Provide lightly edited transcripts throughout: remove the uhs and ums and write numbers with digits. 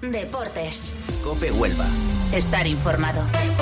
Deportes. COPE Huelva. Estar informado.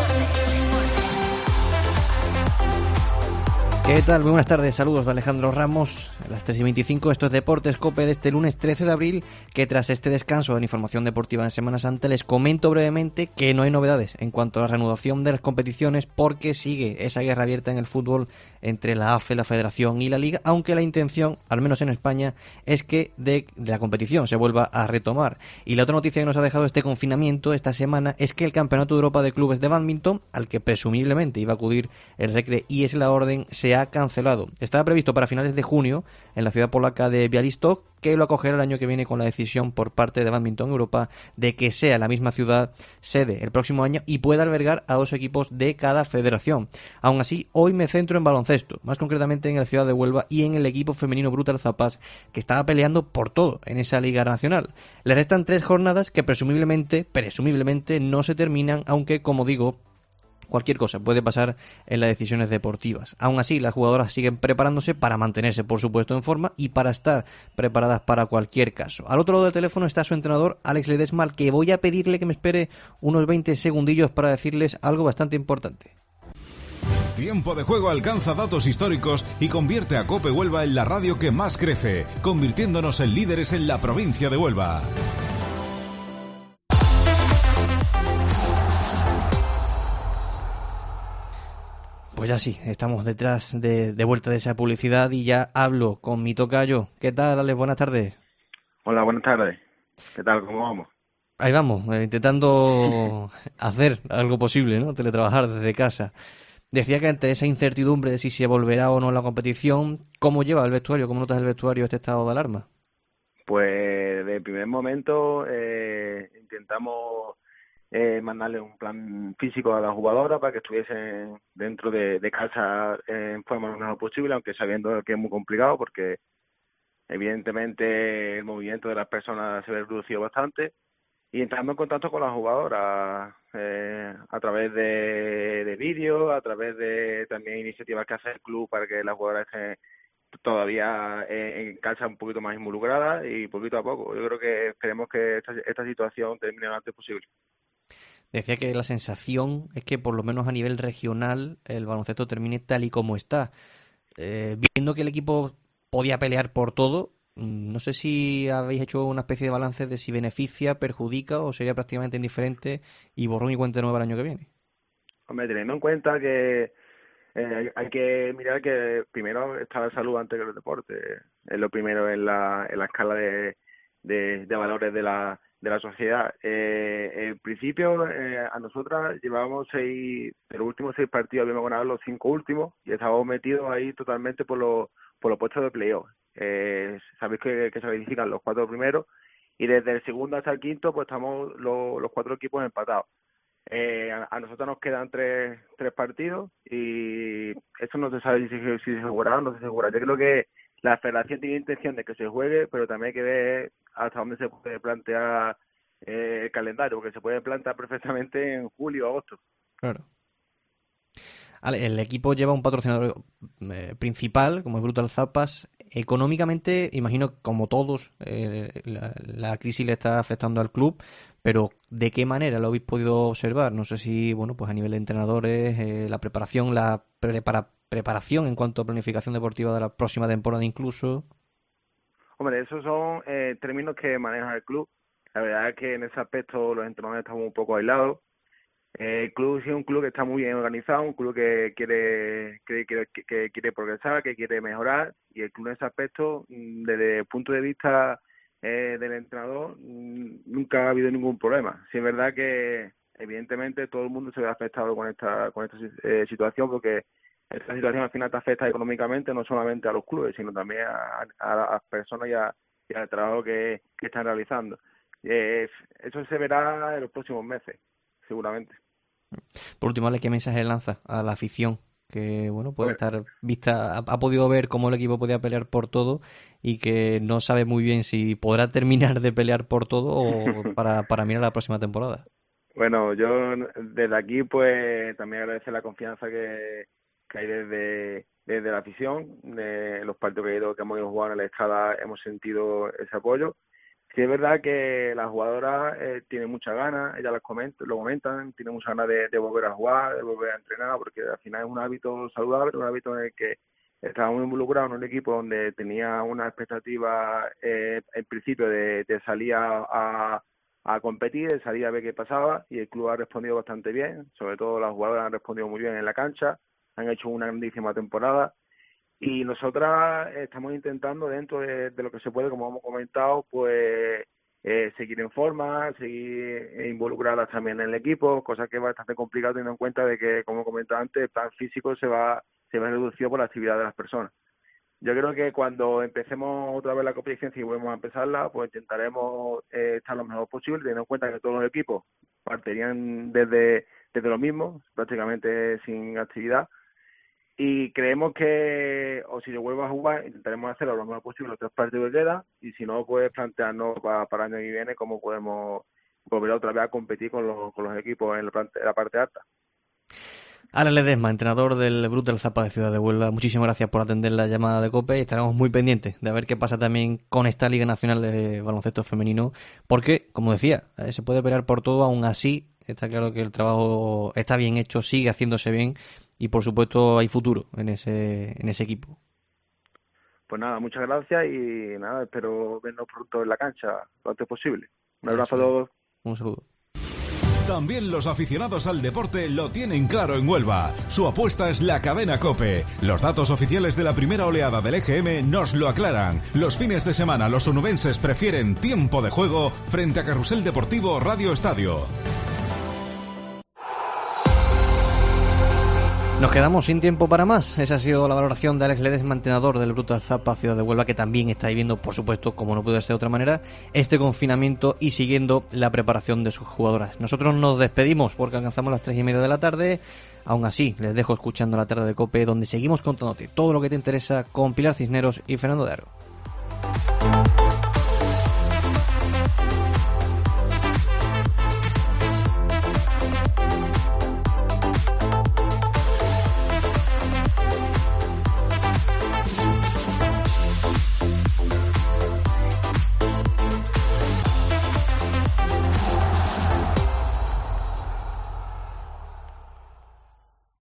¿Qué tal? Muy buenas tardes, saludos de Alejandro Ramos, a las 3:25, esto es Deportes COPE de este lunes 13 de abril, que tras este descanso en información deportiva en Semana Santa les comento brevemente que no hay novedades en cuanto a la reanudación de las competiciones porque sigue esa guerra abierta en el fútbol entre la AFE, la Federación y la Liga, aunque la intención, al menos en España, es que de la competición se vuelva a retomar. Y la otra noticia que nos ha dejado este confinamiento esta semana es que el Campeonato de Europa de Clubes de Bádminton, al que presumiblemente iba a acudir el Recre y es la Orden, se ha cancelado. Estaba previsto para finales de junio en la ciudad polaca de Białystok, que lo acogerá el año que viene con la decisión por parte de Bádminton Europa de que sea la misma ciudad sede el próximo año y pueda albergar a 2 equipos de cada federación. Aún así, hoy me centro en baloncesto, más concretamente en la ciudad de Huelva y en el equipo femenino Brutal Zapas, que estaba peleando por todo en esa liga nacional. Le restan 3 jornadas que presumiblemente no se terminan, aunque, como digo, cualquier cosa puede pasar en las decisiones deportivas. Aún así, las jugadoras siguen preparándose para mantenerse, por supuesto, en forma y para estar preparadas para cualquier caso. Al otro lado del teléfono está su entrenador, Alex Ledesma, al que voy a pedirle que me espere unos 20 segundillos para decirles algo bastante importante. Tiempo de Juego alcanza datos históricos y convierte a COPE Huelva en la radio que más crece, convirtiéndonos en líderes en la provincia de Huelva. Pues ya sí, estamos detrás de vuelta de esa publicidad y ya hablo con mi tocayo. ¿Qué tal, Alex? Buenas tardes. Hola, buenas tardes. ¿Qué tal? ¿Cómo vamos? Ahí vamos, intentando hacer algo posible, ¿no? Teletrabajar desde casa. Decía que ante esa incertidumbre de si se volverá o no la competición, ¿cómo lleva el vestuario? ¿Cómo notas el vestuario este estado de alarma? Pues de primer momento intentamos mandarle un plan físico a la jugadora para que estuviesen dentro de casa en forma lo mejor posible, aunque sabiendo que es muy complicado porque evidentemente el movimiento de las personas se ve reducido bastante, y entrando en contacto con las jugadoras a través de vídeos, a través de también iniciativas que hace el club para que las jugadoras estén todavía en casa un poquito más involucradas, y poquito a poco. Yo creo que esperemos que esta situación termine lo antes posible. Decía que la sensación es que por lo menos a nivel regional el baloncesto termine tal y como está. Viendo que el equipo podía pelear por todo, no sé si habéis hecho una especie de balance de si beneficia, perjudica o sería prácticamente indiferente y borrón y cuenta nueva el año que viene. Hombre, teniendo en cuenta que hay que mirar que primero está la salud antes que el deporte. Es lo primero en la escala de valores de la sociedad. En principio, a nosotras llevábamos de los últimos 6 partidos habíamos ganado los 5 últimos y estábamos metidos ahí totalmente por los puestos de playoff. Sabéis que se verifican los 4 primeros, y desde el segundo hasta el quinto pues estamos los 4 equipos empatados. A nosotros nos quedan 3 partidos y eso no se sabe si se asegurará o no se asegurará. Yo creo que la federación tiene intención de que se juegue, pero también hay que ver hasta dónde se puede plantear el calendario, porque se puede plantear perfectamente en julio o agosto. Claro. El equipo lleva un patrocinador principal, como es Brutal Zapas. Económicamente, imagino, como todos, la crisis le está afectando al club, pero ¿de qué manera lo habéis podido observar? No sé si, bueno, pues a nivel de entrenadores, la preparación, preparación en cuanto a planificación deportiva de la próxima temporada incluso. Hombre, esos son términos que maneja el club. La verdad es que en ese aspecto los entrenadores estamos un poco aislados. El club sí es un club que está muy bien organizado, un club que quiere progresar, que quiere mejorar, y el club en ese aspecto, desde el punto de vista del entrenador, nunca ha habido ningún problema. Sí es verdad que evidentemente todo el mundo se ve afectado con esta situación, porque esta situación al final te afecta económicamente no solamente a los clubes, sino también a las personas y al trabajo que están realizando. Eso se verá en los próximos meses, seguramente. Por último, ¿qué mensaje lanza a la afición? Que bueno, puede estar vista, ha podido ver cómo el equipo podía pelear por todo y que no sabe muy bien si podrá terminar de pelear por todo o para mirar la próxima temporada. Bueno, yo desde aquí pues también agradecer la confianza que hay desde la afición. De los partidos que hemos ido jugando en la Estrada hemos sentido ese apoyo. Sí, es verdad que las jugadoras tienen muchas ganas, ellas lo comentan, tienen muchas ganas de volver a jugar, de volver a entrenar, porque al final es un hábito saludable, un hábito en el que estaba muy involucrado en un equipo donde tenía una expectativa en principio de salir a competir, de salir a ver qué pasaba, y el club ha respondido bastante bien, sobre todo las jugadoras han respondido muy bien en la cancha, han hecho una grandísima temporada. Y nosotras estamos intentando, dentro de lo que se puede, como hemos comentado, pues seguir en forma, seguir involucradas también en el equipo, cosa que es bastante complicado teniendo en cuenta de que, como comentaba antes, el plan físico se va reducido por la actividad de las personas. Yo creo que cuando empecemos otra vez la competición, si volvemos a empezarla, pues intentaremos estar lo mejor posible, teniendo en cuenta que todos los equipos partirían desde lo mismo, prácticamente sin actividad. Y creemos que, o si yo vuelvo a jugar, intentaremos hacerlo lo mejor posible los 3 partidos que quedan, y si no, pues plantearnos para el año que viene cómo podemos volver otra vez a competir con los equipos en la parte alta. Alex Ledesma, entrenador del Brutal Zapa de Ciudad de Huelva, muchísimas gracias por atender la llamada de COPE y estaremos muy pendientes de ver qué pasa también con esta Liga Nacional de Baloncesto Femenino, porque, como decía, se puede pelear por todo, aún así está claro que el trabajo está bien hecho, sigue haciéndose bien y por supuesto hay futuro en ese equipo. Pues nada, muchas gracias y nada, espero vernos pronto en la cancha lo antes posible. Un abrazo a todos. Un saludo. También los aficionados al deporte lo tienen claro en Huelva. Su apuesta es la cadena COPE. Los datos oficiales de la primera oleada del EGM nos lo aclaran. Los fines de semana los onubenses prefieren tiempo de juego frente a Carrusel Deportivo Radio Estadio. Nos quedamos sin tiempo para más. Esa ha sido la valoración de Alex Ledesma, entrenador del Brutal Zapa Ciudad de Huelva, que también está viviendo, por supuesto, como no puede ser de otra manera, este confinamiento y siguiendo la preparación de sus jugadoras. Nosotros nos despedimos porque alcanzamos las 3:30 de la tarde. Aún así, les dejo escuchando la tarde de COPE, donde seguimos contándote todo lo que te interesa con Pilar Cisneros y Fernando de Aro.